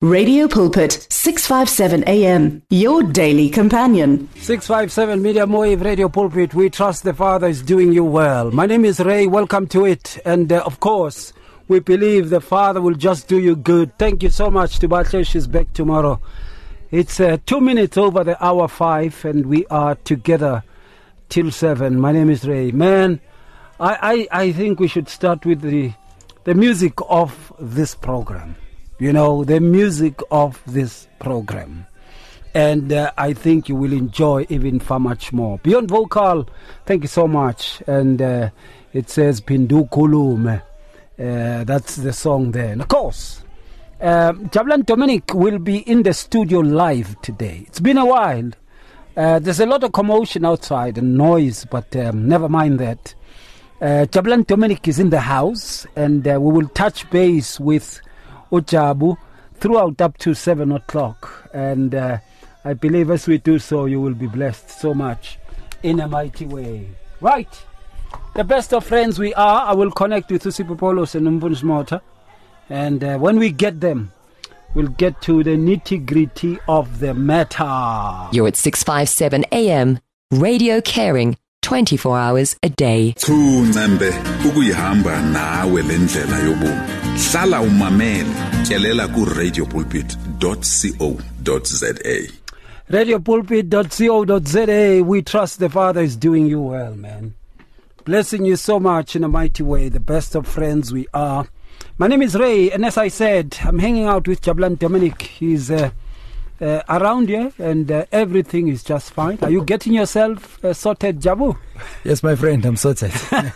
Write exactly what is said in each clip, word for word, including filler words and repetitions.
Radio Pulpit, six fifty-seven A M, your daily companion. six fifty-seven Medium Wave Radio Pulpit. We trust the Father is doing you well. My name is Ray. Welcome to it. And uh, of course, we believe the Father will just do you good. Thank you so much. Tibatle, she's back tomorrow. It's uh, two minutes over the hour five, and we are together till seven. My name is Ray. Man, I, I, I think we should start with the the music of this program. You know, the music of this program. And uh, I think you will enjoy even far much more. Beyond Vocal, thank you so much. And uh, it says, Pindu Kulume. Uh, that's the song there. And of course, uh, Jabulani Dominic will be in the studio live today. It's been a while. Uh, there's a lot of commotion outside and noise, but um, never mind that. Uh, Jabulani Dominic is in the house, and uh, we will touch base with Ojabu throughout up to seven o'clock, and uh, I believe as we do so, you will be blessed so much in a mighty way. Right, the best of friends we are. I will connect with Usipho Polos and Umbuns Mota, and uh, when we get them, we'll get to the nitty gritty of the matter. You're at six fifty-seven A M, Radio Caring, twenty-four hours a day. Thunembe ukuyihamba nawe lendlela yobume. Hlala umamele, tyelela ku radio pulpit dot co dot za. radio pulpit dot co dot za. We trust the Father is doing you well, man. Blessing you so much in a mighty way. The best of friends we are. My name is Ray, and as I said, I'm hanging out with Jabulani Dominic. He's uh, uh, around here, and uh, everything is just fine. Are you getting yourself uh, sorted, Jabu? Yes, my friend, I'm sorted.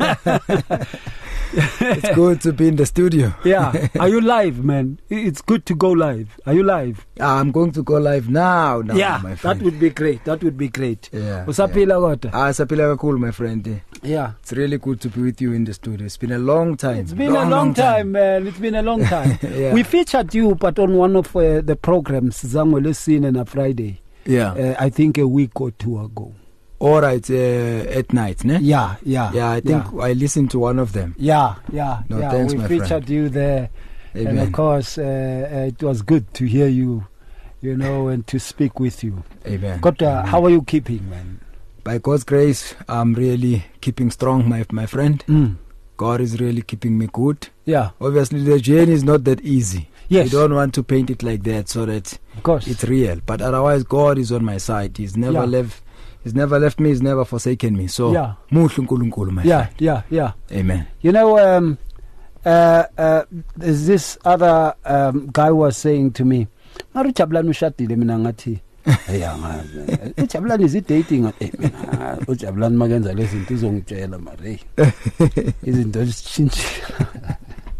It's good to be in the studio. Yeah. Are you live, man? It's good to go live. Are you live? I'm going to go live now, now yeah, my friend. That would be great. That would be great. Yeah. Usapila yeah. Ah, Sapila cool, my friend. Yeah. It's really good to be with you in the studio. It's been a long time. It's been long, a long, long time, time, man. It's been a long time. Yeah. We featured you, but on one of uh, the programs, Zangwele Scene on a Friday. Yeah. Uh, I think a week or two ago. All right, uh, at night, ne? Yeah, yeah. Yeah, I think yeah. I listened to one of them. Yeah, yeah, no, yeah. Thanks, we my featured friend. you there. Amen. And of course, uh, uh, it was good to hear you, you know, and to speak with you. Amen. God, uh, Amen. How are you keeping, man? By God's grace, I'm really keeping strong, my my friend. Mm. God is really keeping me good. Yeah. Obviously, the journey is not that easy. Yes. You don't want to paint it like that so that of course. It's real. But otherwise, God is on my side. He's never yeah. left. He's never left me. He's never forsaken me. So, yeah, my yeah, friend. yeah, yeah. Amen. You know, um, uh, uh, there's this other um, guy was saying to me, "Maru Jabulani ushatile mina ngathi." Yeah, Jabulani is it dating? Jabulani magenza lezinto uzongitshela mare. Izinto zishintshe.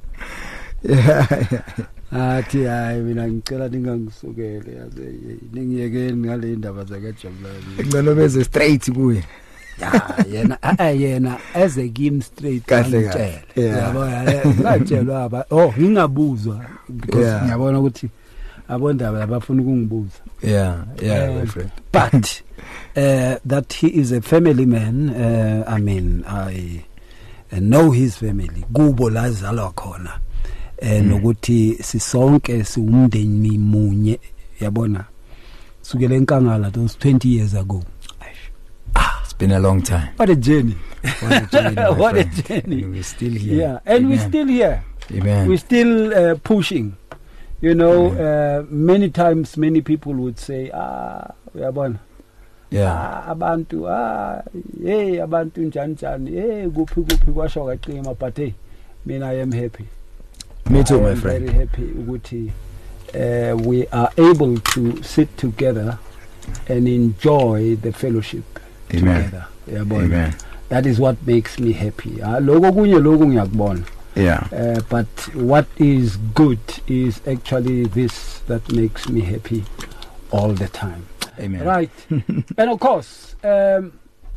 Yeah. Athi hayi mina ngicela ningangisukele yaze ningiyekeni ngale indaba zaka Jabulani. Ngcono beze straight kuye. Yeah, yena eh yena as a game straight kahle kahle. Yabona ngatshelwa aba oh ngingabuzwa because ngiyabona ukuthi abondaba abafuna ukungibuza. Yeah, yeah, my friend. But uh, that he is a family man, uh, I mean I uh, know his family. Kubo la zalwa khona. Eh nokuthi sisonke siumndeni munye yabona sukela enkangala those twenty years ago. Ah, it's been a long time. What a journey. What a journey. What friend. a journey. And we're still here. Yeah, and Amen. we're still here. Amen. We're still uh, pushing. You know, uh, many times many people would say, ah, uyabona. Yeah. Ah, abantu, ah, hey, abantu njani njani, hey, kuphi kuphi kwasho kaqima, but hey, mina I am happy. Me too, I my am friend. Very happy ukuthi uh, we are able to sit together and enjoy the fellowship Amen. together. Yabona. Amen. That is what makes me happy. Ah, lokho kunye lokho ngiyakubona. Yeah. Uh, but what is good is actually this that makes me happy all the time. Amen. Right. And of course, um,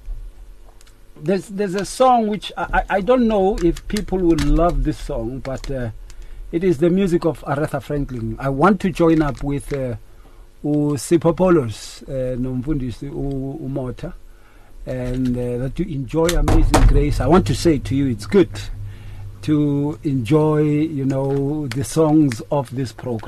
there's there's a song which I, I don't know if people will love this song, but uh, it is the music of Aretha Franklin. I want to join up with uh, Usipho Polos, uh, nomfundisi uMota, and uh, that you enjoy Amazing Grace. I want to say to you, it's good to enjoy, you know, the songs of this program.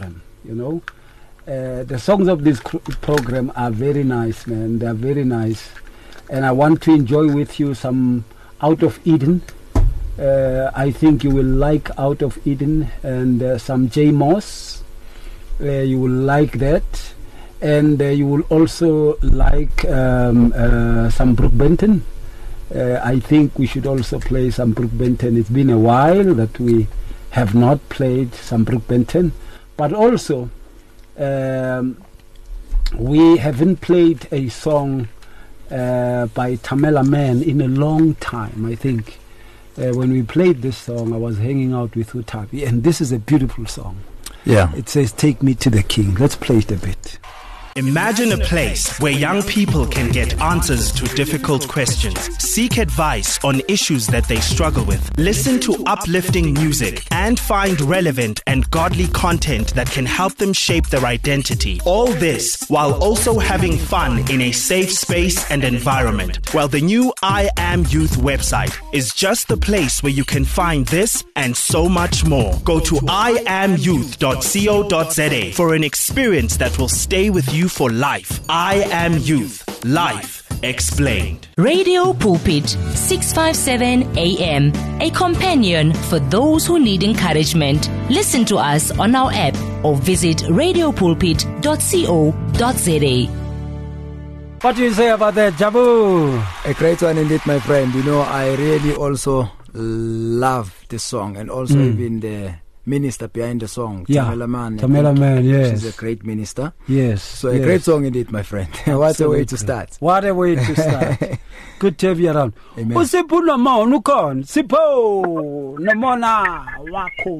you know. Uh, the songs of this cr- program are very nice, man. They are very nice. And I want to enjoy with you some Out of Eden. Uh, I think you will like Out of Eden, and uh, some J Moss. Uh, you will like that. And uh, you will also like um, uh, some Brooke Benton. Uh, I think we should also play some Brooke Benton. It's been a while that we have not played some Brooke Benton. But also, um, we haven't played a song uh, by Tamela Mann in a long time, I think. Uh, when we played this song, I was hanging out with Utabi, and this is a beautiful song. Yeah. It says, "Take Me to the King." Let's play it a bit. Imagine a place where young people can get answers to difficult questions, seek advice on issues that they struggle with, listen to uplifting music, and find relevant and godly content that can help them shape their identity. All this while also having fun in a safe space and environment. Well, the new I Am Youth website is just the place where you can find this and so much more. Go to i am youth dot co dot za for an experience that will stay with you for life. I Am Youth. Life explained. Radio Pulpit, six fifty-seven A M, a companion for those who need encouragement. Listen to us on our app or visit radio pulpit dot co dot za. What do you say about that, Jabu? A great one indeed, my friend. You know, I really also love the song, and also mm. even the minister behind the song, yeah. Tamela Mann. Tamela Mann, yes. She's a great minister. Yes. So a yes. great song indeed, my friend. What a way to start. What a way to start. Good to have you around. Amen. Usipho nomo nukon. Sipho nomona wako.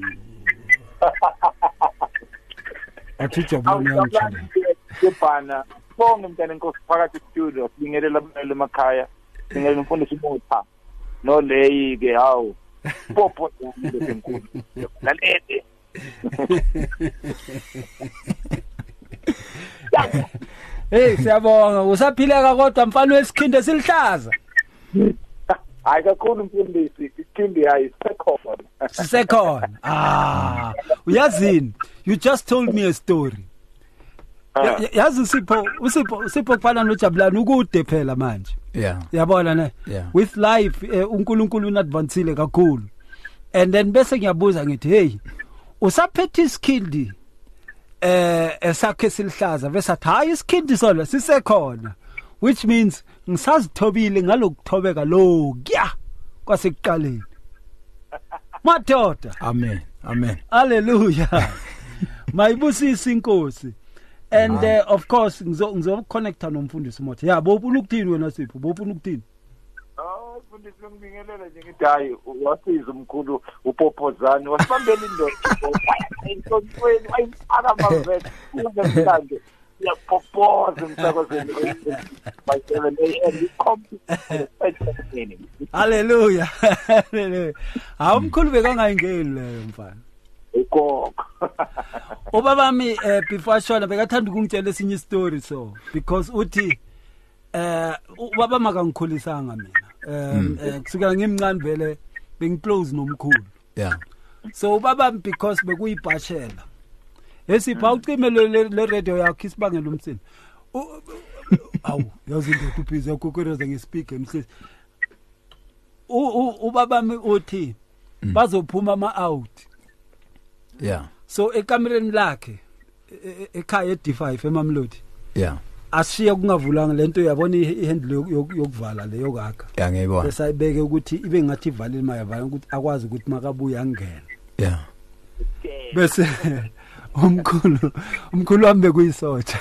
Athithi abona yamthanda. Sibana. Bonke mntana inkosi phakathi studio singelela abantwana emakhaya. Singelela umfundisi uMutha. No leyi ke hawo. Popo lenkulu. Lalete. Hey, siyabonga. Usaphileka kodwa mfana wesikhinde silihlaza. Hayi kakhulu mfundisi. Ikhindi hayi sekhona. Sekhona. Ah, uyazini? You just told me a story. Yazi usipho usipho usipho kufana noJabulani ukude phela manje. Yeah. Yabona ne? Yeah. With life uh, uNkulunkulu unadvancile kakhulu. And then bese ngiyabuza ngithi hey, usaphethe iskindi eh esakhe silihlaza bese athi hayi iskindi sona sisekhona, which means ngisazithobile ngalokuthobeka lo kya kwasekuqaleni. Madoda. Amen. Amen. Hallelujah. Mayibusisi inkosi. And uh, of course ngizo ngizo connecta nomfundisi uMothe. Yeah, bofuna ukuthini wena Sipho? Bofuna ukuthini? Ah, mfundisi ngibingelela nje ngithi hayi wasiza umkhulu uPopozani wasibambela indoda. Intontweni ayifaka mavete. Ungezilande. Yapopoza umsakazweni. By seven A M complete. Hallelujah. Hallelujah. Awumkhulu bekangayingeni leyo mfana. Ukoko. Ubaba mi eh, before shona bekathanda ukungitshela esinye story so because uthi eh ubaba makangikhulisanga mina. Um eh, kusukela ngimncane vele bengiclose nomkhulu. Yeah. So ubaba because bekuyibhashela. Esipha ucime le radio yakhe isibangela umsini. Awu yazi into ubhizi ukukhweza ngespeaker msisi. U ubaba mi uthi bazophuma ama out. Yeah. So ekamereni lakhe ekhaya e D five eMamlodi. Yeah. Ashiya kungavulanga lento yabona ihandle yokuvala leyo kakha. Yeah, ngiyibona. Bese ayibeke ukuthi ibe ngathi ivalile mayavala ukuthi akwazi ukuthi makabuya angene. Yeah. Bese umkhulu umkhulu wambe kuyisotsha.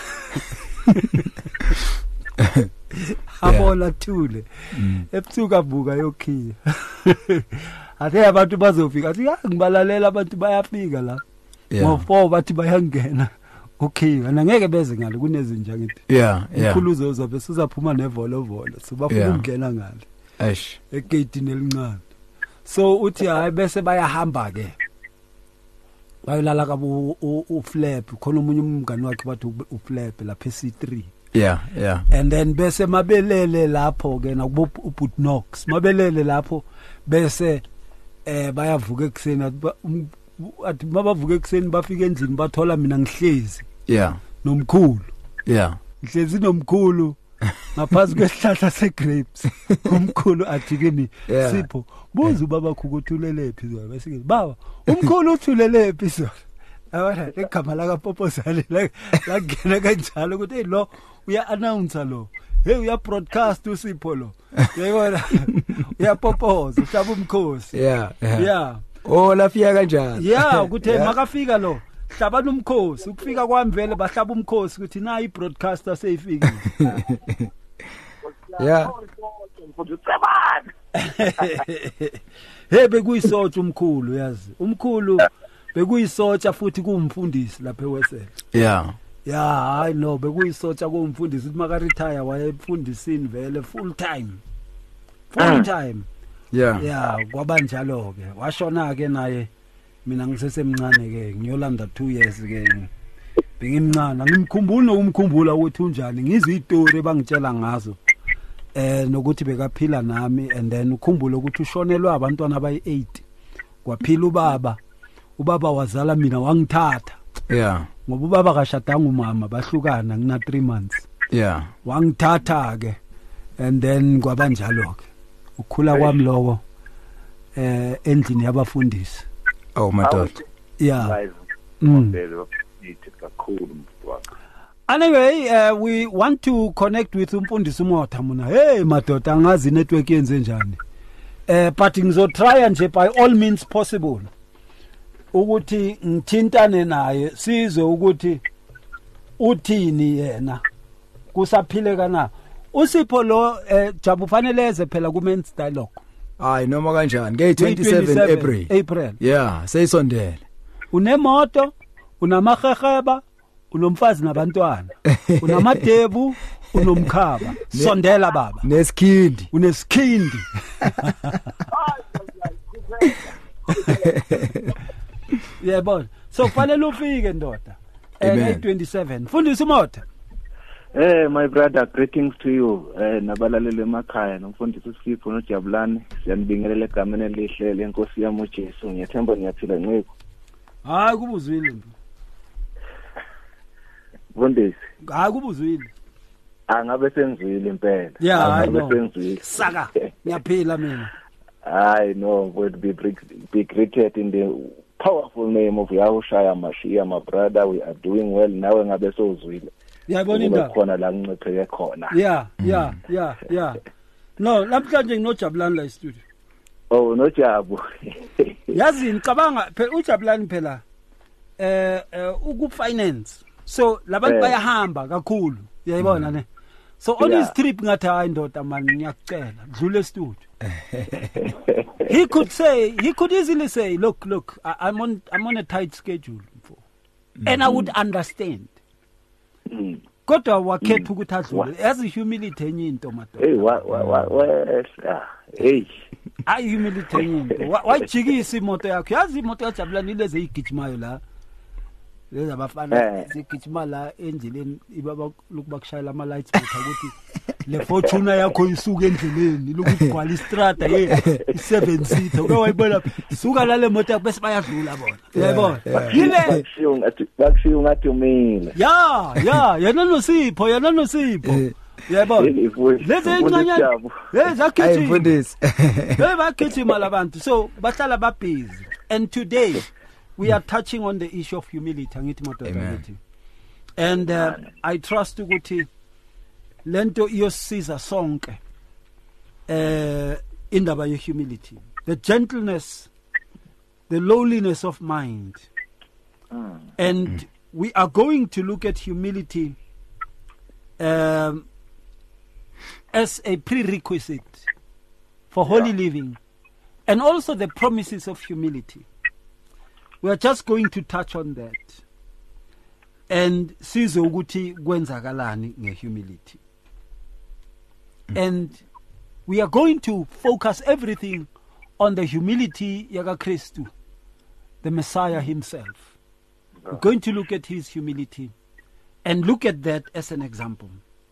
Abola thule. Ebusuku avuka yokhiya. Athe abantu bazofika athi ngibalalela abantu bayafika la. Ngo four bathi bayangena. Okay, wena ngeke beze ngale kunezinja ngithi. Yeah, yeah. Umkhulu uzoza bese uzaphuma nevolo volo. So bafuna ukungena ngale. Eish. Egate nelincane. So uthi hayi bese bayahamba ke. Bayolala kabo uFlap khona umunye umngani wakhe bathi uFlap lapha C three. Yeah, yeah. And then bese mabelele lapho ke nakubo uButnox. Mabelele lapho bese eh bayavuka ekseni athi mabavuka ekseni bafika endlini bathola mina ngihlezi yeah nomkhulu yeah ngihlezi nomkhulu ngaphansi kwesihlahla segrapes umkhulu athi kimi Yeah. Sipho buza ubaba ukuthulelephi zona bese baba umkhulu uthulelephi zona abana igama la kaPoposane la ngena kanjalo ukuthi hey lo uya announce lo hey uya broadcast uSipho lo uyabona uyapopoza uhlaba umkhosi yeah yeah yeah oh lafika kanjani yeah ukuthi Yeah. makafika lo hlabana umkhosi ukufika kwami vele bahlaba umkhosi ukuthi na i broadcaster seyifikile yeah mfundisi cabana hey bekuyisotsha umkhulu yazi umkhulu bekuyisotsha futhi kumfundisi lapha eWesel yeah yeah I know bekuyisotsha kumfundisi uthi maka retire wayefundisini vele full time full time yeah yeah kwaba njalo ke washona ke naye mina ngisesemncane ke ngiyolanda two years ke bengimncane ngimkhumbula nokumkhumbula ukuthi unjani ngizwe istory ebangitshela ngazo eh nokuthi bekaphila nami and then ukhumbule ukuthi ushonelwa abantwana abayi eight kwaphila ubaba ubaba wazala mina wangithatha yeah ngoba ubaba kashadanga umama bahlukana ngina three months yeah wangithatha ke and then kwaba njalo ke ukhula kwami lokho eh endlini yabafundisi oh my god yeah live Mm. modelo ithi kakhulu mfowethu Anyway, uh, we want to connect with umfundisi uMotha muna. Hey madoda angazi network yenze njani. Eh but ngizo try nje by all means possible ukuthi ngithintane naye sizwe ukuthi uthini yena kusaphileka na. uSipho lo eh, Jabu faneleze phela ku men's dialogue. hayi noma kanjani ke twenty-seven April April. yeah seyisondele Unemoto, unamaheheba, unomfazi nabantwana. Unamadebu, unomkhaba. Sondela baba. nesikhindi Unesikhindi. Yebo. So fanele ufike ndoda. Amen. Eh twenty-seven. Fundisa uMotha. Eh my brother, greetings to you. Eh nabalaleli emakhaya nomfundisi uSipho noJabulani. Siyanibingelela egameni elihle lenkosi yami uJesu. Ngiyathemba niyaphila nciko. Hayi kubuzwile. Mfundisi, Hayi kubuzwile. angabe senzwile impela. Yeah, I angabe know. senzwile. Saka. Ngiyaphila mina. I know would be be greeted in the powerful name of Yahushua Mashiach, my brother. We are doing well. Nawe ngabe sozwile. Yabona indaba. Khona la ngicepheke khona. Yeah, yeah, yeah, yeah. No, namhlanje nginojabulani la studio. Oh, no Jabu. Yazi ngicabanga phela uJabulani phela eh uku finance. So labantu Eh. bayahamba kakhulu. Uyayibona ne? So on Yeah. his trip ngathi hayi ndoda man ngiyacela dlule studio. He could say, he could easily say, look, look, I, I'm on I'm on a tight schedule for. And I would understand. Mm. Kodwa wakhetha ukuthi adlule. Yazi humility enye into madoda. Hey, what what what what ah, hey. Ay humility enye into. Wa- Wajikisa imoto yakhe. Yazi imoto yaJabulani leze igijimayo la. Leza bafana Eh. zigijima la endleleni ibaba lokubakushayela ama lights butha ukuthi le Fortuna yakho isuka endleleni lokuthi gwala istrata ye seven seater uke wayibona suka la le moto yakho bese bayadlula bona uyayibona yile Bakushiyo ngathi bakushiyo ngathi umile. ya ya yena noSipho yena noSipho uyayibona Hey, mfundisi, lezi mfundisi incanyana Jabu. hey hayi zakhithi mfundisi hey bakhithi malabantu so bahlala ba busy and today we are touching on the issue of humility angithi madoda Amen. ngithi and uh, I trust ukuthi lento iyosiza sonke eh indaba ye humility, the gentleness, the lowliness of mind. And we are going to look at humility um, as a prerequisite for holy living, and also the promises of humility. We are just going to touch on that and size ukuthi kwenzakalani ngehumility. And we are going to focus everything on the humility yaka Christu, the Messiah himself. We're going to look at his humility and look at that as an example.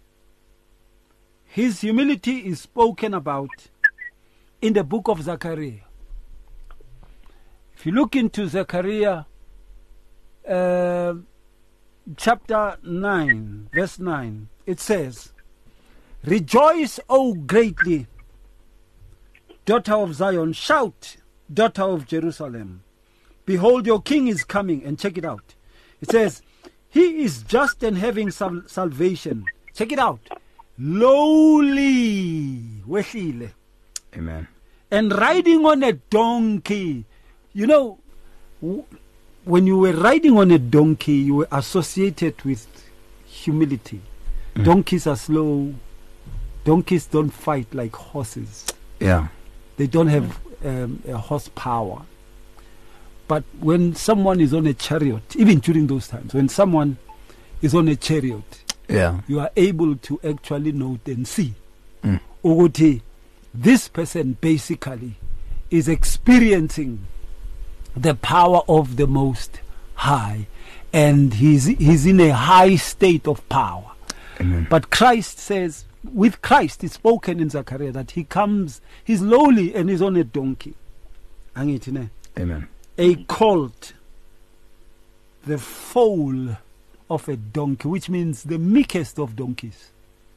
His humility is spoken about in the book of Zechariah. If you look into Zechariah uh, chapter nine, verse nine, it says, "Rejoice, O greatly, daughter of Zion. Shout, daughter of Jerusalem. Behold, your king is coming." And check it out. It says, "He is just and having sal- salvation." Check it out. "Lowly." Wehlile. Amen. "And riding on a donkey." You know, w- when you were riding on a donkey, you were associated with humility. Mm. Donkeys are slow. Donkeys don't fight like horses. Yeah. They don't have um, a horsepower. But when someone is on a chariot, even during those times, when someone is on a chariot, yeah, you are able to actually note and see, mm. Uguti, this person basically is experiencing the power of the Most High, and he's he's in a high state of power. Amen. But Christ says, with Christ, it's spoken in Zechariah that he comes, he's lowly and he's on a donkey. Angitine. Amen. A colt, the foal of a donkey, which means the meekest of donkeys.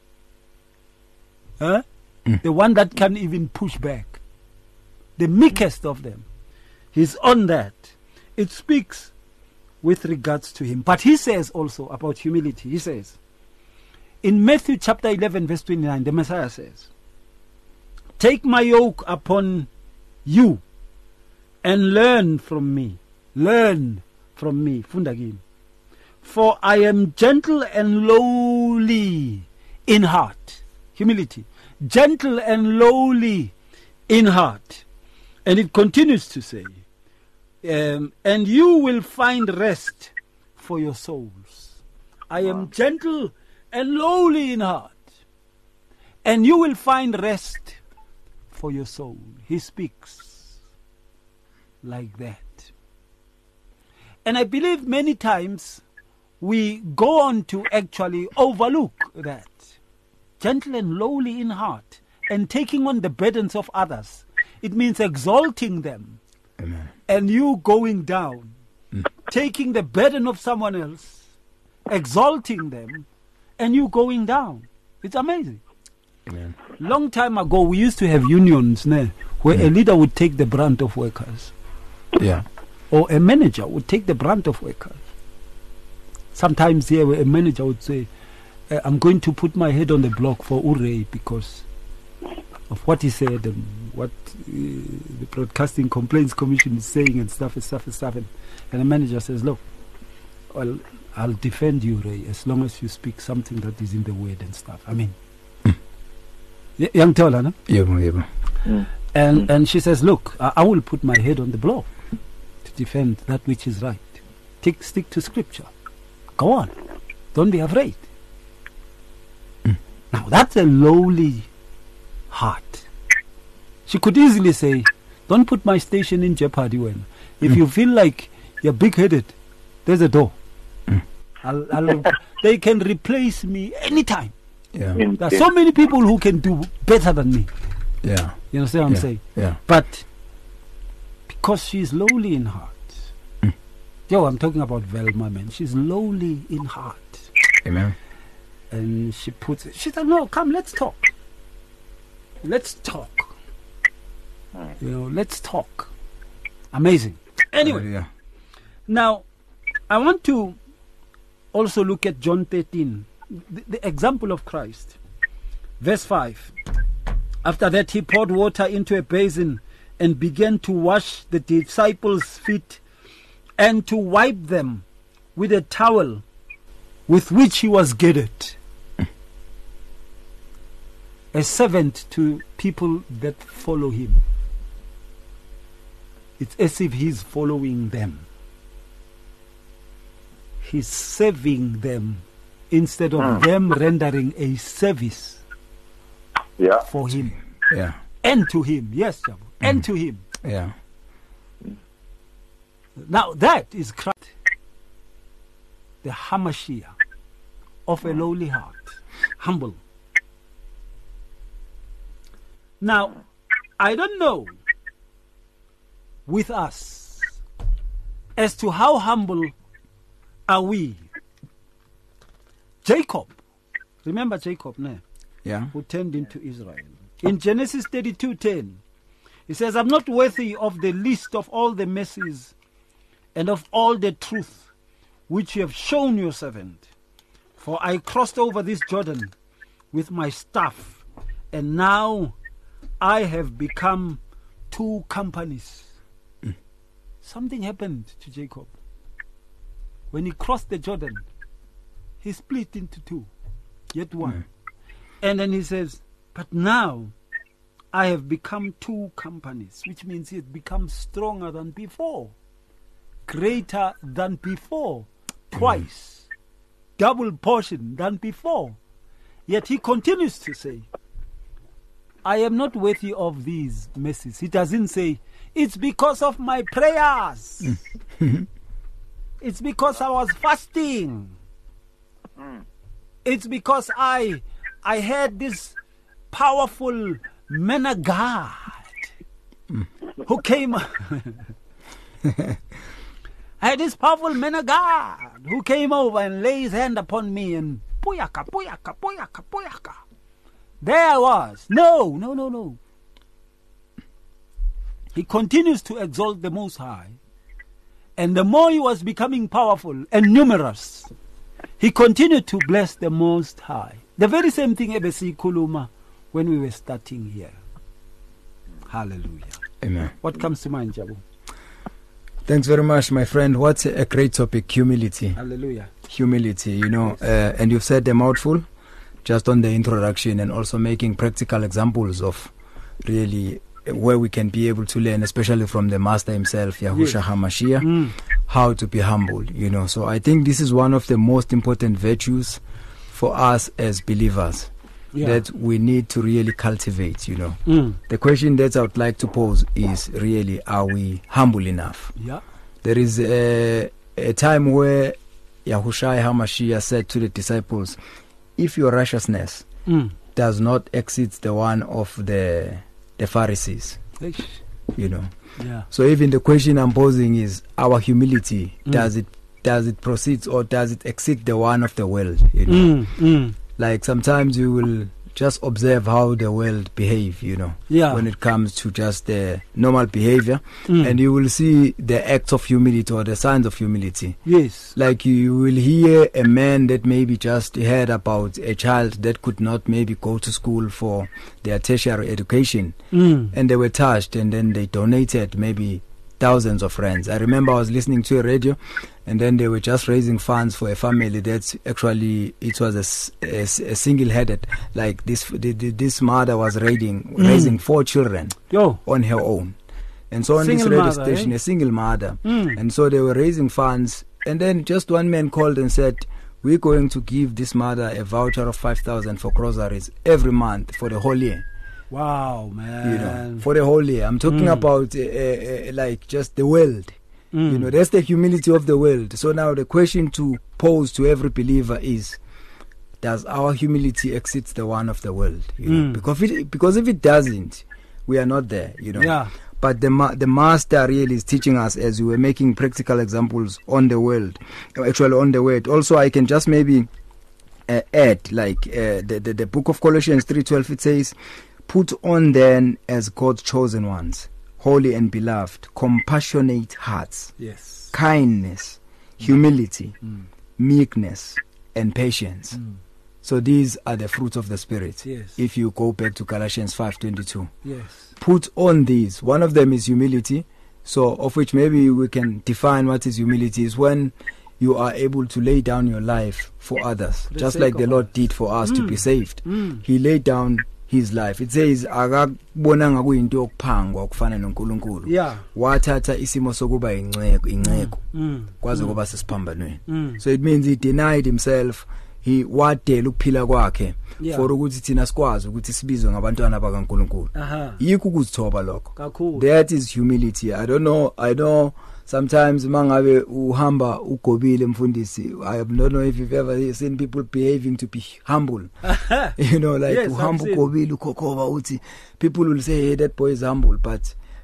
Huh? Mm. The one that can even push back. The meekest of them. He's on that. It speaks with regards to him. But he says also about humility. He says, in Matthew chapter eleven, verse twenty-nine, the Messiah says, "Take my yoke upon you and learn from me." Learn from me. Fundagin. "For I am gentle and lowly in heart." Humility. Gentle and lowly in heart. And it continues to say, um, "And you will find rest for your souls." I am gentle and lowly in heart, and you will find rest for your soul. He speaks like that. And I believe many times we go on to actually overlook that. Gentle and lowly in heart, and taking on the burdens of others. It means exalting them. Amen. And you going down. Mm. Taking the burden of someone else, exalting them, and you going down. It's amazing. Amen. Long time ago, we used to have unions ne, where mm. a leader would take the brunt of workers. Yeah. Or a manager would take the brunt of workers. Sometimes here, where a manager would say, uh, "I'm going to put my head on the block for Ure because of what he said and what uh, the Broadcasting Complaints Commission is saying and stuff and stuff and stuff." And, and the manager says, "Look, well, I'll defend you, Ray, as long as you speak something that is in the word and stuff." I mean, mm. y- young Tola, no? Yeah, yeah. Mm. And mm. and she says, "Look, I, I will put my head on the block to defend that which is right. Take, stick to scripture. Go on. Don't be afraid." Mm. Now, that's a lowly heart. She could easily say, "Don't put my station in jeopardy when. If mm. you feel like you're big-headed, there's a door. Mm. I'll, I'll, they can replace me anytime." Yeah. There are so many people who can do better than me. Yeah. You understand what I'm yeah. saying? Yeah. But because she's lowly in heart. Mm. Yo, I'm talking about Velma, man. She's lowly in heart. Amen. And she puts it, she said, "No, come, let's talk. Let's talk. You know, let's talk." Amazing. Anyway, uh, yeah. Now, I want to also look at John thirteen, the, the example of Christ. Verse five. "After that, he poured water into a basin and began to wash the disciples' feet and to wipe them with a towel with which he was girded." A servant to people that follow him. It's as if he's following them. He's serving them instead of mm. them rendering a service yeah. for him. Yeah. And to him. Yes, Jabu. Mm. And to him. Yeah. Now that is Christ, the Hamashiach of a lowly heart. Humble. Now, I don't know with us as to how humble are we. Jacob, remember Jacob, ne? Yeah. Who turned into Israel. In Genesis thirty-two ten, he says, I'm not worthy of the least of all the mercies and of all the truth which you have shown your servant. For I crossed over this Jordan with my staff, and now I have become two companies. Mm. Something happened to Jacob. When he crossed the Jordan, he split into two, yet one. Mm. And then he says, but now I have become two companies, which means he has become stronger than before, greater than before, twice, mm. double portion than before. Yet he continues to say, I am not worthy of these mercies. He doesn't say, it's because of my prayers. It's because I was fasting. Mm. It's because I I had this powerful man of God mm. who came. I had this powerful man of God who came over and laid his hand upon me and puyaka, puyaka, puyaka, puyaka. There I was. No, no, no, no. He continues to exalt the Most High. And the more he was becoming powerful and numerous, he continued to bless the Most High. The very same thing Ebesi Kuluma when we were starting here. Hallelujah. Amen. What comes to mind, Jabu? Thanks very much, my friend. What's a great topic? Humility. Hallelujah. Humility, you know, uh, and you've said a mouthful just on the introduction, and also making practical examples of really where we can be able to learn, especially from the Master himself, Yahushua yes. HaMashiach, mm. how to be humble, you know. So I think this is one of the most important virtues for us as believers yeah. that we need to really cultivate, you know. Mm. The question that I would like to pose is really, are we humble enough? Yeah. There is a, a time where Yahushua HaMashiach said to the disciples, if your righteousness mm. does not exceed the one of the the Pharisees, Eish. you know. Yeah. So even the question I'm posing is, our humility, mm. does it does it proceed or does it exceed the one of the world? You know, mm. Mm. like sometimes you will just observe how the world behave, you know, yeah. when it comes to just the normal behavior, mm. and you will see the acts of humility or the signs of humility. Yes. Like you will hear a man that maybe just heard about a child that could not maybe go to school for their tertiary education, mm. and they were touched, and then they donated maybe thousands of rands. I remember I was listening to a radio, and then they were just raising funds for a family that's actually, it was a, a, a single-headed, like this the, the, this mother was raising, mm. raising four children Yo. on her own. And so on Single this radio mother, station, eh? a single mother. Mm. And so they were raising funds, and then just one man called and said, we're going to give this mother a voucher of five thousand for groceries every month for the whole year. Wow, man. You know, for the whole year. I'm talking mm. about uh, uh, like just the world. Mm. You know, that's the humility of the world. So now the question to pose to every believer is, does our humility exceed the one of the world? You know? Mm. Because if it, because if it doesn't, we are not there. You know. Yeah. But the ma- the master really is teaching us, as we were making practical examples on the world, actually on the word. Also, I can just maybe uh, add, like uh, the, the the book of Colossians three twelve. It says, "Put on then as God's chosen ones, holy and beloved, compassionate hearts, yes, kindness, humility, mm. meekness, and patience." Mm. So these are the fruits of the Spirit. Yes. If you go back to Galatians five twenty-two. Yes. Put on these. One of them is humility. So of which maybe we can define what is humility, is when you are able to lay down your life for others. For just like the Lord us. did for us mm. to be saved. Mm. He laid down his life. It says akabonanga kuyinto yokuphangwa ukufana noNkulunkulu. Yeah. Wathatha isimo sokuba inxeko inxeko Mm. kwaze kuba sesiphambanweni. Mm. So it means he denied himself. He wadela ukuphila kwakhe Yeah. for ukuthi thina sikwazi ukuthi sibizwe ngabantwana bakaNkulunkulu. Aha. Yikho ukuzithoba lokho. Kakhulu. That is humility. I don't know. I know sometimes mangabe uhamba ugobile mfundisi. I don't know if you've ever seen people behaving to be humble. You know, like yes, uhamba ugobile ukhokoba uthi, people will say, hey, that boy is humble, but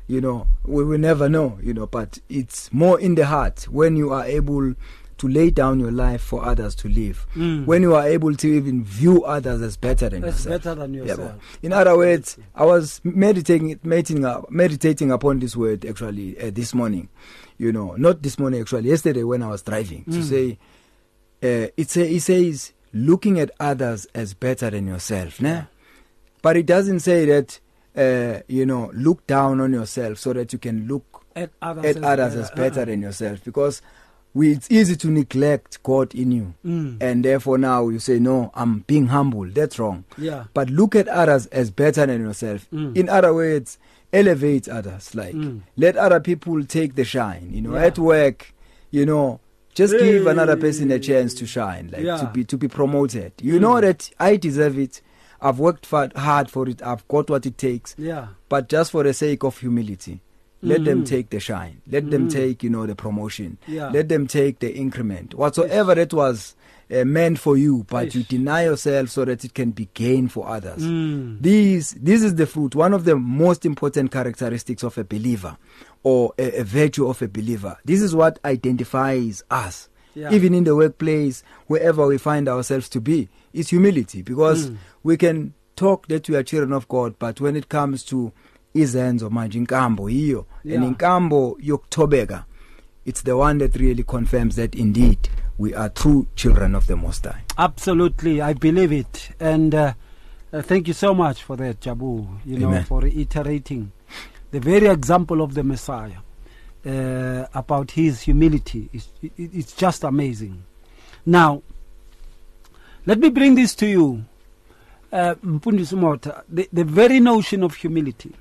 you know, we will never know, you know, but it's more in the heart when you are able to lay down your life for others to live. Mm. When you are able to even view others as better than It's yourself. better than yourself. Yeah, in other words, I was meditating, meditating, uh, meditating upon this word actually uh, this morning. You know, not this morning actually, yesterday when I was driving Mm. to say, uh, it, say, it says, looking at others as better than yourself. Nah? But it doesn't say that, uh, you know, look down on yourself so that you can look At others, at as, others better. as better Uh-uh. than yourself, because we, it's easy to neglect God in you. Mm. And therefore now you say, no, I'm being humble. That's wrong. Yeah. But look at others as better than yourself. Mm. In other words, elevate others. Like, Mm. let other people take the shine. You know, Yeah. at work, you know, just Hey. give another person a chance to shine, like Yeah. to be to be promoted. You Mm. know that I deserve it. I've worked fa- hard for it. I've got what it takes. Yeah. But just for the sake of humility, let them Mhm. take the shine. Let them Mhm. take, you know, the promotion. Yeah. Let them take the increment. Whatsoever that was uh, meant for you, but Yes. you deny yourself so that it can be gained for others. Mm. These, this is the fruit. One of the most important characteristics of a believer, or a, a virtue of a believer. This is what identifies us. Yeah. Even in the workplace, wherever we find ourselves to be, is humility. Because Mm. we can talk that we are children of God, but when it comes to izenzo manje inkambo hiyo, Yeah. and inkambo yoktobeka, it's the one that really confirms that indeed we are true children of the Most High. Absolutely, I believe it. And uh, uh, thank you so much for that, Jabu, you know, Amen. for reiterating the very example of the Messiah uh, about his humility. It's, it, it's just amazing. Now, let me bring this to you, uh, Mfundisi Mota, the, the very notion of humility.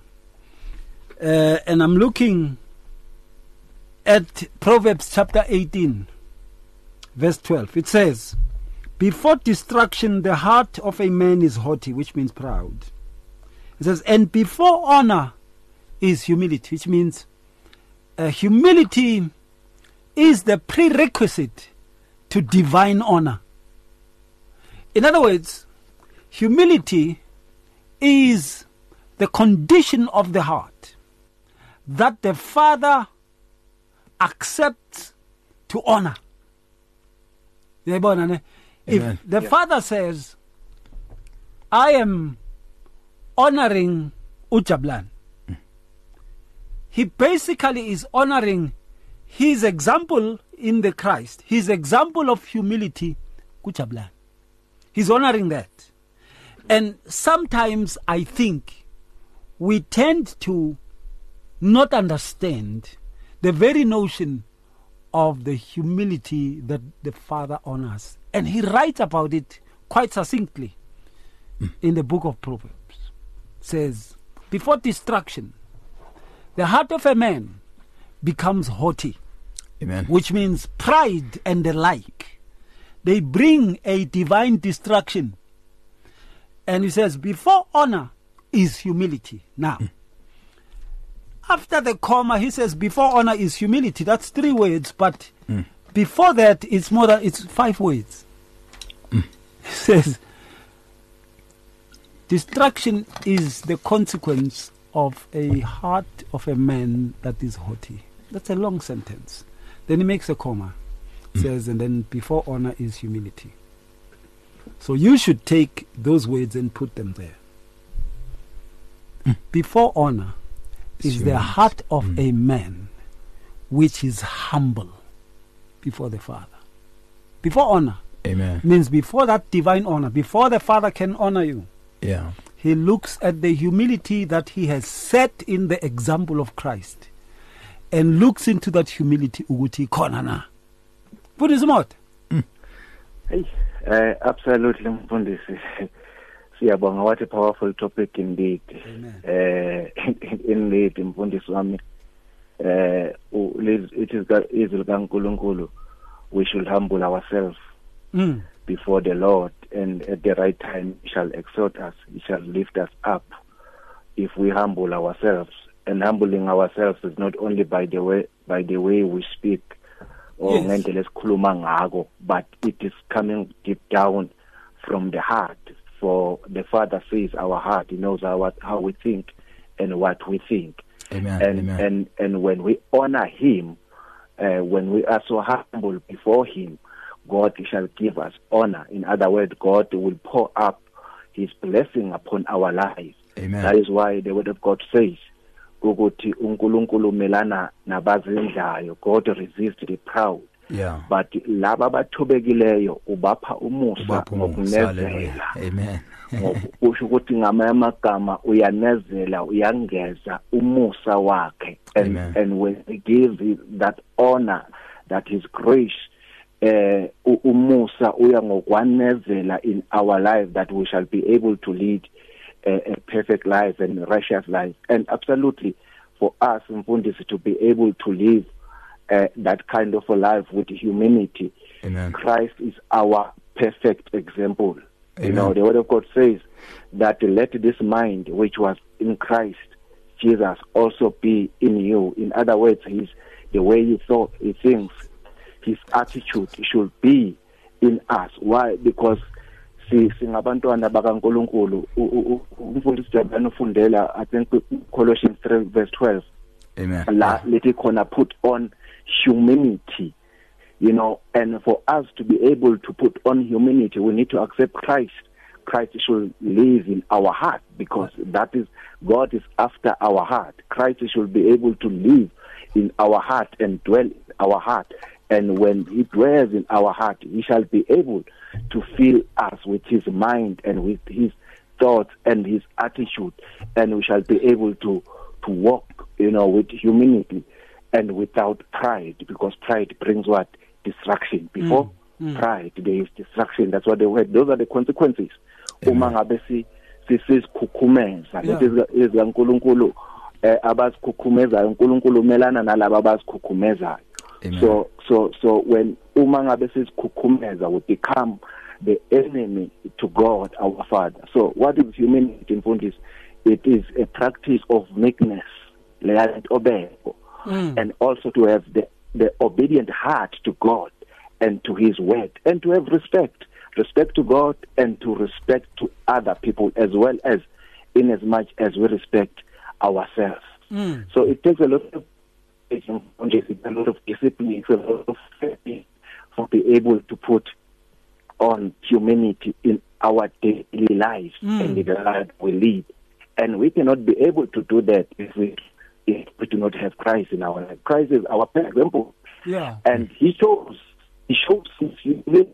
Uh, and I'm looking at Proverbs chapter eighteen, verse twelve. It says, before destruction, the heart of a man is haughty, which means proud. It says, and before honor is humility, which means uh, humility is the prerequisite to divine honor. In other words, humility is the condition of the heart that the Father accepts to honor. If Amen. the Father says, I am honoring Ujablan, he basically is honoring his example in the Christ, his example of humility, Ujablan. He's honoring that. And sometimes I think we tend to not understand the very notion of the humility that the Father honors. And he writes about it quite succinctly mm. in the book of Proverbs. Says, before destruction, the heart of a man becomes haughty. Amen. Which means pride and the like. They bring a divine destruction. And he says, before honor is humility. Now, mm. after the comma, he says, before honor is humility. That's three words, but mm. before that, it's more than, it's five words. Mm. He says, destruction is the consequence of a heart of a man that is haughty. That's a long sentence. Then he makes a comma. Mm. Says, and then before honor is humility. So you should take those words and put them there. Mm. Before honor is humility. The heart of mm. a man which is humble before the Father. Before honor. Amen. Means before that divine honor, before the Father can honor you. Yeah. He looks at the humility that he has set in the example of Christ and looks into that humility uguti konana. Put his mouth. Hey, uh, absolutely, Mfundisi. Siyabonga, what a powerful topic indeed. Amen. Uh, indeed, Mfundisi wami. Uh, it is izwi likaNkulunkulu. We should humble ourselves mm. before the Lord, and at the right time He shall exhort us, He shall lift us up if we humble ourselves. And humbling ourselves is not only by the way by the way we speak or ngendlela esikhuluma ngako, but it is coming deep down from the heart. For the Father sees our heart, He knows our, how we think and what we think. Amen. And Amen. and and when we honor him, uh, when we are so humble before him, God shall give us honor. In other words, God will pour up his blessing upon our lives. Amen. That is why the word of God says, ukuthi uNkulunkulu melana nabazindlayo, God resists the proud. Yeah. But laba bathobekileyo ubapha umusa Ubapha umusa. ngokunezela. Amen. Usho ukuthi ngamanye amagama uyanezela, uyangeza umusa wakhe. And Amen. and when he gives you that honor, that his grace, uh, umusa uya ngokwanezela in our life, that we shall be able to lead a, a perfect life and a righteous life. And absolutely for us Mfundisi to be able to live uh, that kind of a life with humanity. Amen. Christ is our perfect example. Amen. You know, the word of God says that let this mind which was in Christ Jesus also be in you. In other words, his the way he thought, he thinks, his attitude should be in us. Why? Because si singabantwana bakaNkulunkulu. Umfundisi Jabane ufundela, I think Colossians three verse twelve. Amen. La lethi khona put on humanity. You know, and for us to be able to put on humanity, we need to accept Christ. Christ should live in our heart, because that is, God is after our heart. Christ should be able to live in our heart and dwell in our heart. And when he dwells in our heart, he shall be able to fill us with his mind and with his thoughts and his attitude. And we shall be able to, to walk, you know, with humility and without pride, because pride brings what? Destruction. Before mm. Mm. pride, there is destruction. That's what they word. Those are the consequences. Uma ngabe si sisikhukhumenza lethi ezaNkulunkulu abazikhukhumeza uNkulunkulu melana nalabo abazikhukhumeza. So so so when uma ngabe sisikhukhumeza, we become the enemy to God our Father. So what is humanity in Mfundisi? It is a practice of meekness, mm. and also to have the the obedient heart to God and to his word, and to have respect, respect to God and to respect to other people, as well as in as much as we respect ourselves. Mm. So it takes a lot of a lot of discipline, a lot of faith for be able to put on humanity in our daily lives mm. and in the life we lead. And we cannot be able to do that if we if we do not have Christ in our life. Christ is our example. Yeah. And he shows he shows his humility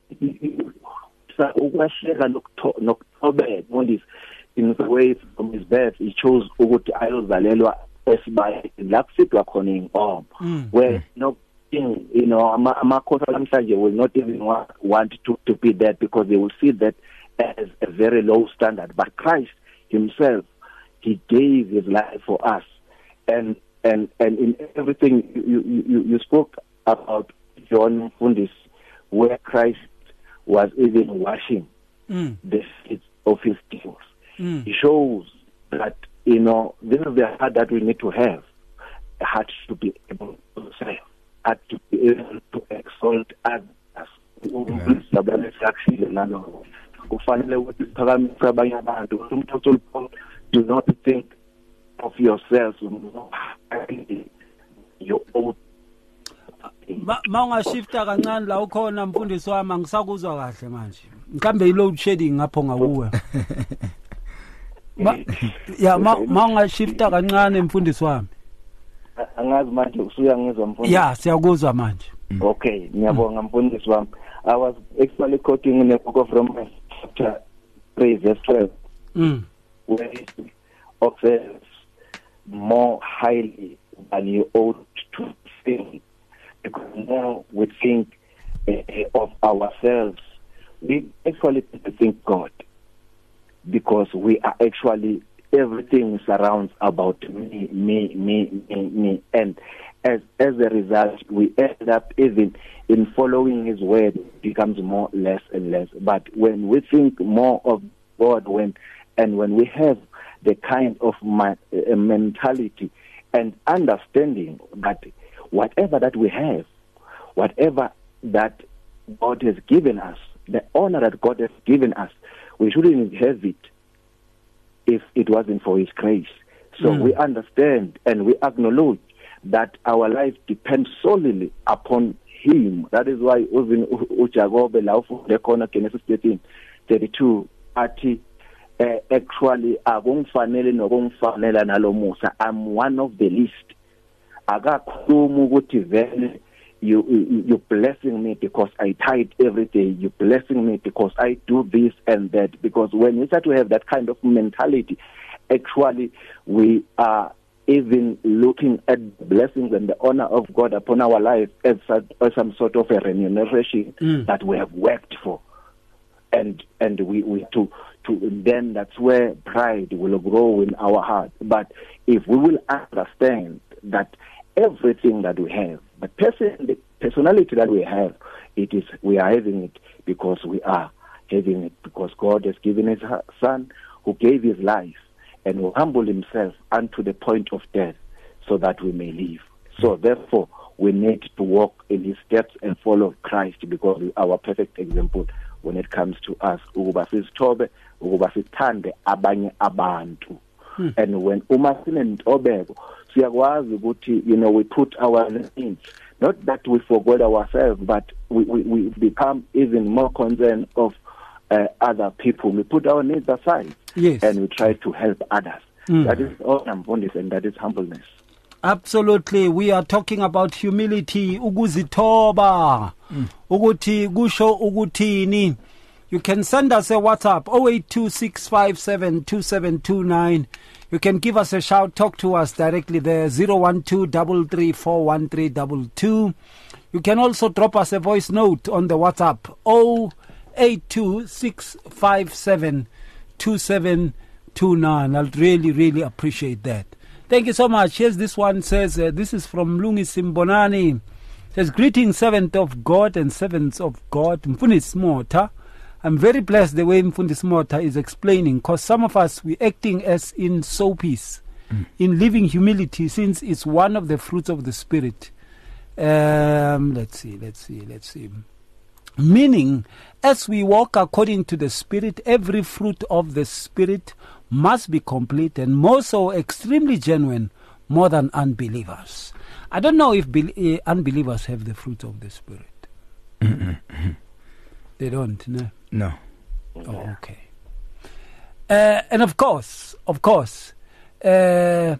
in the way from his birth. He chose ukuthi ayozalelwa esibaya lapho khona inkomo, where no king, you know, amakhosi namhlanje will not even want to to be that, because they will see that as a very low standard. But Christ himself, he gave his life for us. And and and in everything you you, you spoke about John Mfundisi, where Christ was even washing mm. the feet of his disciples. Mm. It shows that, you know, this is the heart that we need to have. A heart to be able to serve, heart to be able to exalt others. Do not think of yourself, your own. Mawungashifta kancane la ukhona Mfundisi wami, angisakuzwa kahle manje. Mhlambe i-load shedding ngapho ngakuwe. Ya mawungashifta kancane Mfundisi wami. Angazi manje usuyangizwa Mfundisi? Ya, siyakuzwa manje. Okay, ngiyabonga Mfundisi wami. I was actually quoting in the book of Romans chapter three verse twelve. Mm. Where it observes more highly than you ought to think. Because now we think uh, of ourselves, we actually think God, because we are actually, everything surrounds about me, me, me, me, me. And as as a result, we end up even in following his word, it becomes more less and less. But when we think more of God, when and when we have the kind of my, uh, mentality and understanding that whatever that we have, whatever that God has given us, the honor that God has given us, we shouldn't have it if it wasn't for his grace. So Mm. we understand and we acknowledge that our life depends solely upon him. That is why even uJakobe la ufunde khona Genesis thirteen thirty-two athi uh, actually akungifanele nokungifanela nalomusa, I'm one of the least. Akakhuluma ukuthi vele you, you you blessing me because I tithe every day, you blessing me because I do this and that. Because when we start to have that kind of mentality, actually we are even looking at blessings and the honor of God upon our life as, as some sort of a remuneration mm. that we have worked for. And and we, we to to then that's where pride will grow in our heart. But if we will understand that everything that we have, the person the personality that we have, it is we are having it because we are having it because God has given his son who gave his life and who humbled himself unto the point of death so that we may live. So therefore we need to walk in his steps and follow Christ because we are our perfect example when it comes to us ukuba sisithobe ukuba sithande abanye abantu. Hmm. And when uma sinentobeko siyakwazi ukuthi you know we put our needs, not that we forget ourselves, but we, we, we become even more concerned of uh, other people. We put our needs aside, yes, and we try to help others. Mm. That is all humbleness, and that is humbleness. Absolutely. We are talking about humility, ukuzithoba, mm. ukuthi kusho ukuthini. You can send us a WhatsApp zero eight two six five seven two seven two nine. You can give us a shout, talk to us directly there, zero one two three three four one three two two. You can also drop us a voice note on the WhatsApp zero eight two six five seven two seven two nine. I'll really, really appreciate that. Thank you so much. Here's this one says, uh, this is from Lungi Simbonani. Says, greetings, servant of God and servants of God. Mfundisi Mota. I'm very blessed the way Mfundisi Mota is explaining, because some of us, we're acting as in soapies, mm. in living humility, since it's one of the fruits of the Spirit. Um, let's see, let's see, let's see. Meaning, as we walk according to the Spirit, every fruit of the Spirit must be complete and more so extremely genuine, more than unbelievers. I don't know if be- uh, unbelievers have the fruit of the Spirit. Mm-hmm. They don't, no? No. Oh, okay. Uh, and of course, of course, uh, uh,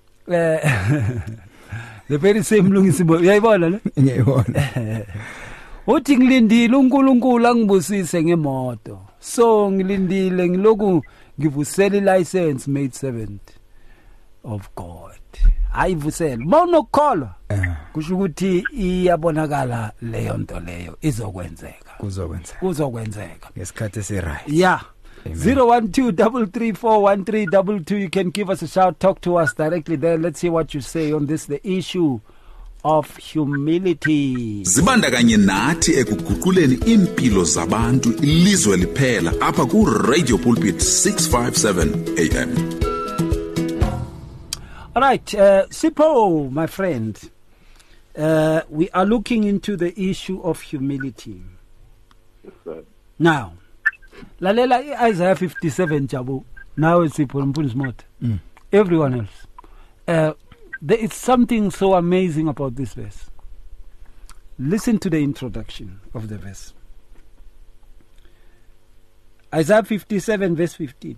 the very same Lungisimo. Uyayibona le? Ngiyayibona. Uthi ngilindile uNkulunkulu angibusise ngemoto. So ngilindile ngiloku ngivusela ilicense made servant of God. Ayivusela. Mawunokukholwa. Kusho ukuthi iyabonakala leyo nto leyo izokwenzeka. Kuzokwenzeka. Kuzokwenzeka. Ngesikhathi esi-right. Yeah. zero one two three three four one three two two. You can give us a shout, talk to us directly there. Let's hear what you say on this, the issue of humility. Zibandakanye nathi ekuguquleni impilo zabantu ilizwe liphela apha ku Radio Pulpit six fifty-seven A M. All right, uh, Sipho, my friend, uh, we are looking into the issue of humility. Yes, sir. Now, lalela Isaiah fifty-seven, Jabu. Now it's Sipho Mfundisi Mota. Mm. Everyone else. Uh, there is something so amazing about this verse. Listen to the introduction of the verse. Isaiah fifty-seven, verse fifteen.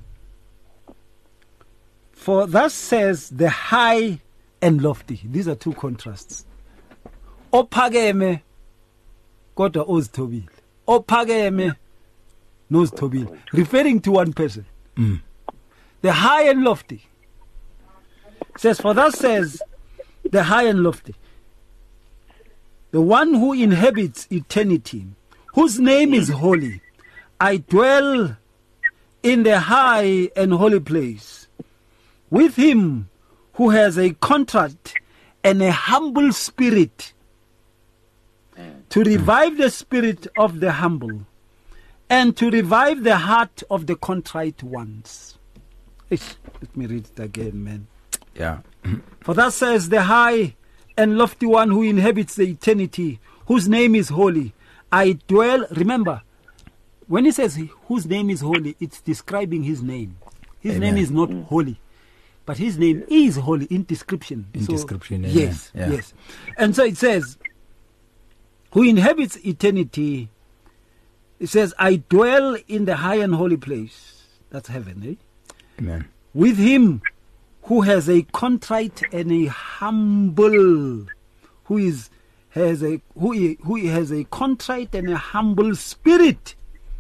For thus says the high and lofty. These are two contrasts. Ophakeme kodwa ozithobile. Ophakeme nozithobile. Referring to one person. Mm. The high and lofty. Says, for thus says the high and lofty, the one who inhabits eternity, whose name is holy. I dwell in the high and holy place, with him who has a contrite and a humble spirit, to revive the spirit of the humble, and to revive the heart of the contrite ones. Ish, let me read it again, man. Yeah. For thus says the high and lofty one who inhabits the eternity, whose name is holy. I dwell, remember, when he says whose name is holy, it's describing his name. His Amen. name is not holy. but his name is holy in description. In so, description, yes, yeah. yes. And so it says, who inhabits eternity, it says, I dwell in the high and holy place. That's heaven, eh? Amen. With him who has a contrite and a humble, who is has a who he, who has a contrite and a humble spirit.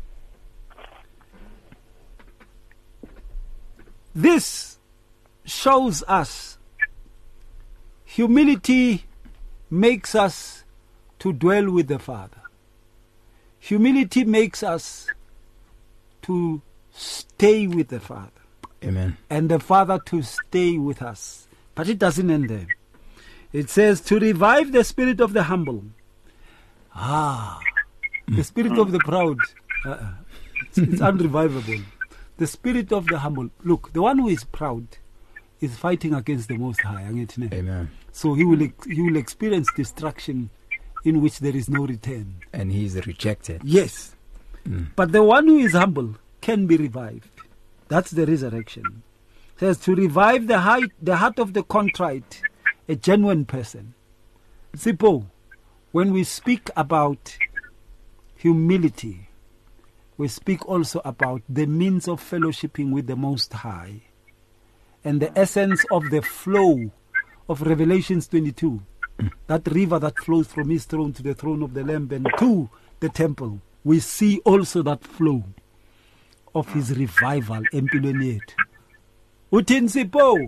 This shows us humility makes us to dwell with the Father. Humility makes us to stay with the Father. Amen. And the Father to stay with us. But it doesn't end there. It says to revive the spirit of the humble. Ah, the spirit of the proud. Uh-uh. It's, it's unrevivable. The spirit of the humble. Look, the one who is proud is fighting against the Most High. Amen. So he will ex- he will experience destruction in which there is no return. And he is rejected. Yes. Mm. But the one who is humble can be revived. That's the resurrection. It says to revive the heart, the heart of the contrite, a genuine person. Sipho, when we speak about humility, we speak also about the means of fellowshipping with the Most High and the essence of the flow of Revelations twenty-two, that river that flows from his throne to the throne of the Lamb and to the temple. We see also that flow of his revival empilweni yethu. Uthini Sipho?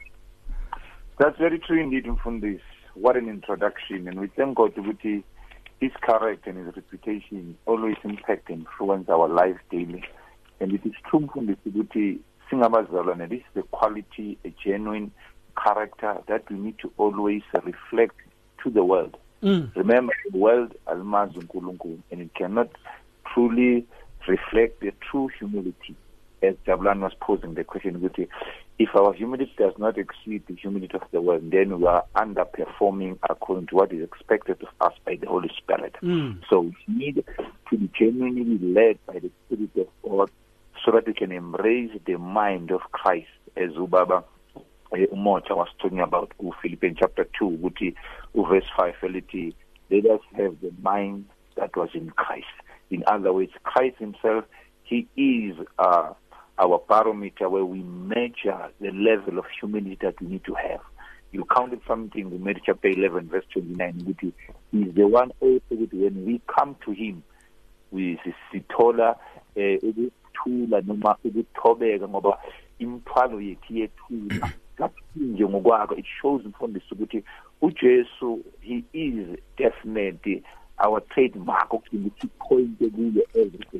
That's very true indeed, Mfundisi. What an introduction. And we thank God ukuthi his character and his reputation always impact and influence our lives daily. And it is true, Mfundisi, ukuthi singabazalwane, this is the quality, a genuine character that we need to always reflect to the world. Mm. Remember, the world almazi uNkulunkulu, and it cannot truly reflect the true humility. As Jablan was posing the question, if our humility does not exceed the humility of the world, then we are underperforming according to what is expected of us by the Holy Spirit. Mm. So we need to be genuinely led by the Spirit of God so that we can embrace the mind of Christ, as Ubaba Umocha was talking about in Philippians chapter two, verse five, let us have the mind that was in Christ. In other words, Christ himself, he is uh, our barometer where we measure the level of humility that we need to have. You counted something in Matthew chapter eleven, verse twenty-nine, which is, he is the one also which when we come to him, we sithola ukuthula noma ukuthobeka ngoba imithwalo yethu yethula nje ngokwakho. It shows mfundisi ukuthi uJesu, he is definitely our trademark ukuthi point kuyo everything.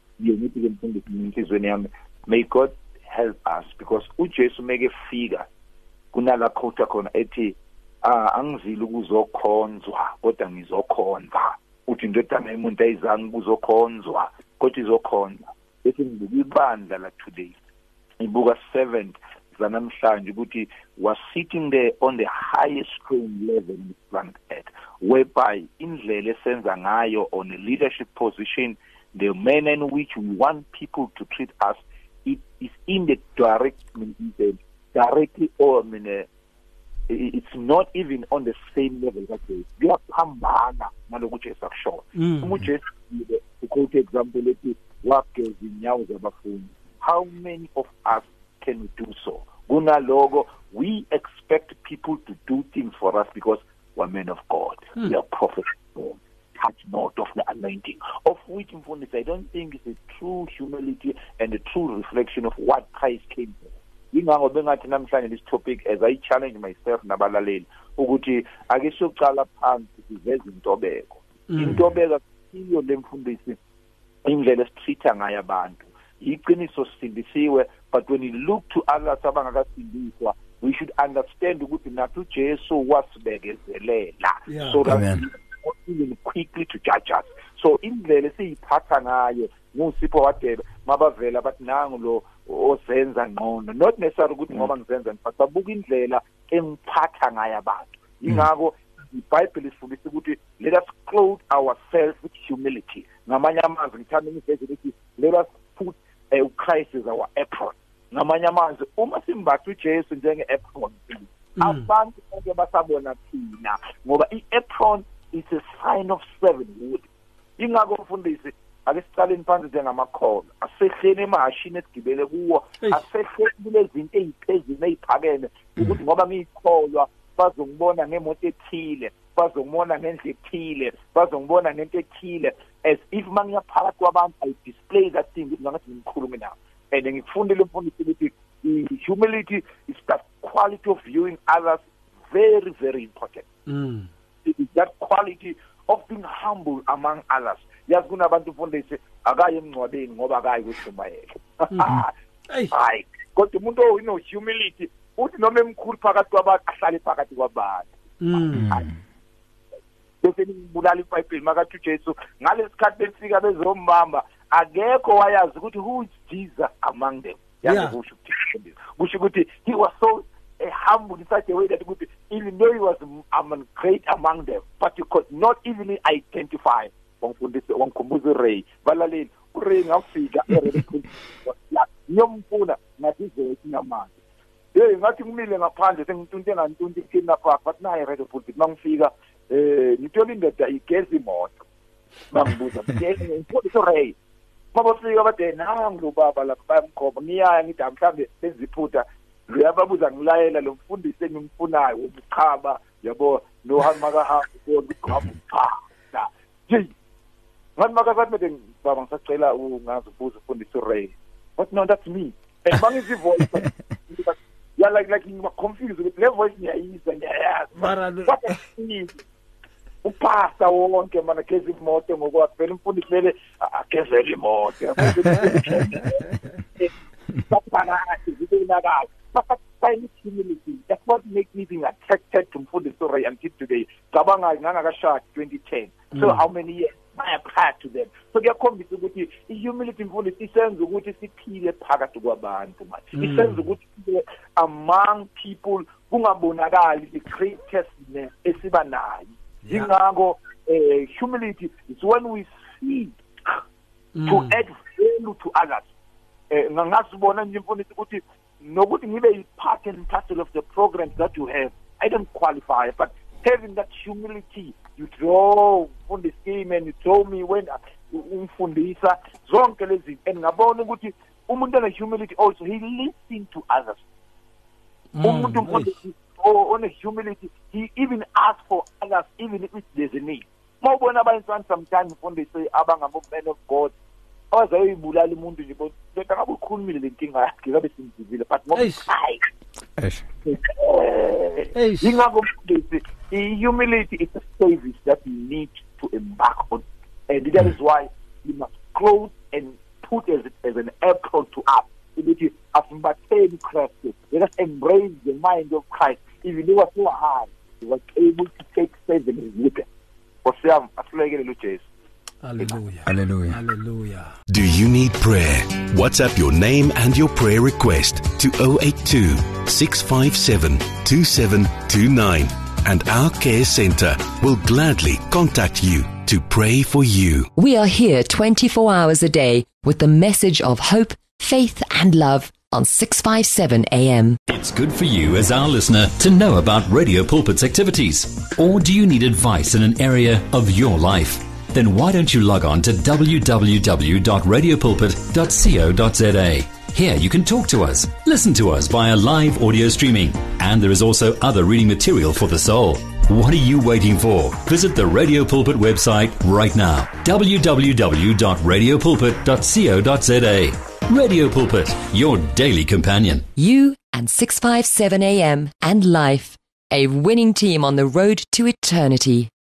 May God help us, because uJesu make figure kunala khotha khona ethi ah angizile ukuzokhonzwa kodwa ngizokhonza. Uthi ndodana yomuntu ayizange kuzokhonzwa kodwa izokhonza. Bese ngibandla la today ibuka seventh zanamhlanje ukuthi was sitting there on the highest throne level in the planet Earth, whereby indlela esenza ngayo on a leadership position, the manner in which we want people to treat us, it is in the direct, directly or I mean, uh, it's not even on the same level that they are pambana nalokuthi esakusho. Umuthi to quote example lethi wageza inyawo zabafundi. How many of us can we do so? Kunalogo, we expect people to do things for us because we're men of God. Mm. We are prophets of God. Touch not of the anointing, of which I don't think is a true humility and a true reflection of what Christ came for. Namhlanje this topic, as I challenge myself nabalaleli ukuthi ake soqala phansi siveze intobeko. Intobeko iyo lemfundisi indlela esitreata ngayo abantu. Iqiniso sindisiwe, but when you look to others abangakasindiswa, we should understand ukuthi nathi uJesu wasibekezelela so that Amen. Even quickly to judge us. So indlela esiyiphatha ngayo ngusipho wadebe mabavela bathi nangu lo ozenza ngcono, not necessarily ukuthi ngoba ngizenza, but babuka indlela engiphatha ngayo abantu. Ingakho iBhayibheli ifundisa ukuthi let us clothe ourselves with humility. Ngamanye amazwi ngithanda ngiveze ukuthi let us put uh, Christ as our apron. ngamanye amazwi uma simbatha uJesu njenge-apron abantu bonke basabona thina ngoba i-apron is a sign of servanthood. Ingakho mfundisi ake sicaleni phansi njengamakhono asehleni emahashini esigibele kuwo asehleni kulezinto eziphezulu eziphakeme ukuthi ngoba ngiyikholwa bazongibona ngemoto ethile, bazongibona ngendlela ethile, bazongibona ngento ethile, as if mangiyaphakathi kwabantu I display that thing ukuthi ngathi ngikhulume nawo. And ngikufundile mfundisi ukuthi humility is that quality of viewing others very very important. Mm. It is that quality of being humble among others. Yazi kunabantu mfundisi akaye emncwabeni ngoba akayi kushumayela. Hayi, kodwa umuntu oyino humility uthi noma emkhulu phakathi kwabantu ahlale phakathi kwabantu. Mm. Bese ngibulala iBhayibheli makathi uJesu ngalesikhathi befika bezombamba akekho wayazi ukuthi who is Jesus among them. Yazi kusho ukuthi kusho ukuthi he was so uh, humble in such a way that ukuthi even though he was um, great among them, but you could not even identify. Wangifundise wangikhumbuza uRay balaleli uRay ngafika eRedcross ngiyomfuna ngathi izothi namanje hey ngathi kumile ngaphandle sengitunte ngantunte ikina park but naye Redcross mangifika eh ngithola indoda igezi imoto bangibuza ngifundise uRay mabafika bade nangu baba lapha bayamqoba ngiyaya ngithi mhlambe beziphutha uyababuza ngilayela lo mfundisi engimfunayo ubuchaba yabo no hamba kahamba ukuhamba cha nje ngathi makazathi mede baba ngisacela ungazi ubuza ufundisi uRay but no that's me and mangizi voice yeah like like you are confused with the voice ngiyayizwa ngiyayazi mara upasta wonke mana kezi imoto ngokwavela umfundisi vele akezela imoto that's what makes me being attracted to Mfundisi uRay until today. Cabanga ngangakashaya twenty ten. So how many years I applied to them. So kuyakhombisa ukuthi ihumility Mfundisi isenza ukuthi siphile phakathi kwabantu manje. Isenza ukuthi among people kungabonakali the greatness esiba nayo. Ingakho eh humility is when we seek to add value to others. Eh ngasibona nje Mfundisi ukuthi nokuthi ngibe part and parcel of the programs that you have, I don't qualify, but having that humility, you draw on the scheme and you told me when umfundisa zonke lezi and ngabona ukuthi umuntu ona humility also he listens to others. Umuntu mfundisi on a humility he even asks for others even if there's a need. Mawubona abantu sometimes mfundisi abangabo men of God awazayibulala umuntu nje kodwa ngabe ukhulumile lenkinga yakhe ngabe simzivile but ngoba hayi eh ingakho the humility is a service that we need to embark on, and that is why we must clothe and put as, as an apron to us ukuthi asimbatheni Christ. Let us embrace the mind of Christ. Even though we were so high, he was able to take sense in his liquor. Osiyam asilekele lo Jesu. Hallelujah. Hallelujah. Hallelujah. Do you need prayer? WhatsApp your name and your prayer request to zero eight two, six five seven, two seven two nine and our care center will gladly contact you to pray for you. We are here twenty-four hours a day with the message of hope, faith and love on six fifty-seven A M. It's good for you as our listener to know about Radio Pulpit's activities. Or do you need advice in an area of your life? Then why don't you log on to w w w dot radio pulpit dot co dot z a. Here you can talk to us, listen to us via live audio streaming, and there is also other reading material for the soul. What are you waiting for? Visit the Radio Pulpit website right now, w w w dot radio pulpit dot co dot z a. Radio Pulpit, your daily companion. You and six fifty-seven A M and life, a winning team on the road to eternity.